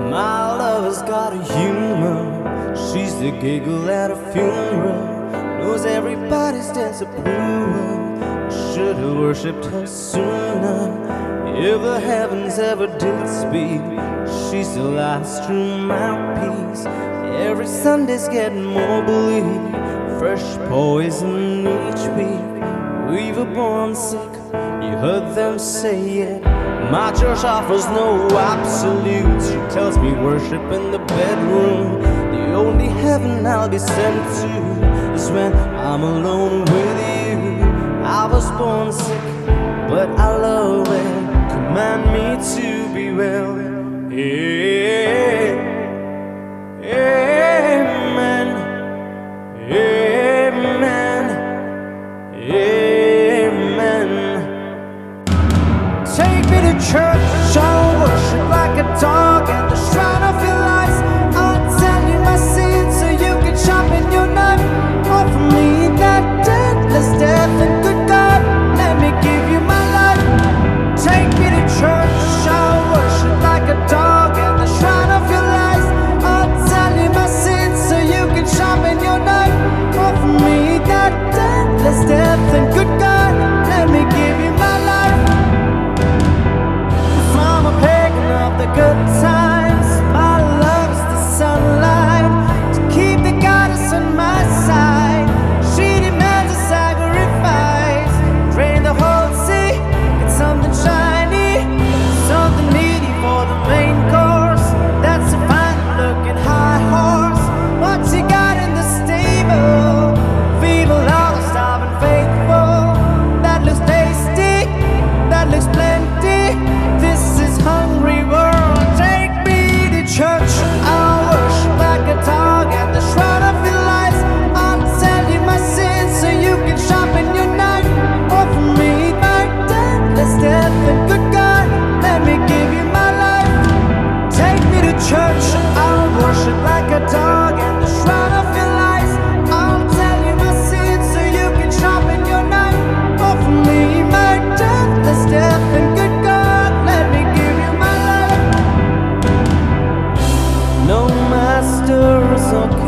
My lover's got a humor. She's the giggle at a funeral. Knows everybody's disapproval. Should've worshipped her sooner. If the heavens ever did speak, she's the last true mouthpiece. Every Sunday's getting more bleak. Fresh poison each week. We were born sick, you heard them say it. My church offers no absolutes. She tells me worship in the bedroom. The only heaven I'll be sent to is when I'm alone with you. I was born sick, but I love it. Command me to be well. Amen. Amen. Amen. Take me to church, I'll worship like a dog at the shrine of your lies. I'll tell you my sins so you can sharpen your knife. Offer me that deathless death, and good God, let me give you my life. Take me to church, I'll worship like a dog at the shrine of your lies. I'll tell you my sins so you can sharpen your knife. Offer me that deathless death, and good God, let me give you my life. If I'm a pagan of the good times, my love's the sunlight to keep the goddess on my side. She demands a sacrifice. Drain the whole sea, get something shiny, something needy for the main course. That's a fine looking high horse. What you got in the stable? Feeble, honest, starving, faithful. That looks tasty, that looks plenty. This is hungry world. Take me to church, I'll worship like a dog at the shrine of your lies. I'll tell you my sins so you can sharpen your knife. Offer me my deathless death, and good God, let me give you my life. Take me to church, I'll worship like a dog at the shrine of your lies. I'll tell you my sins so you can sharpen your knife. Offer me my deathless death, and good God, let me give you my life. No master is okay.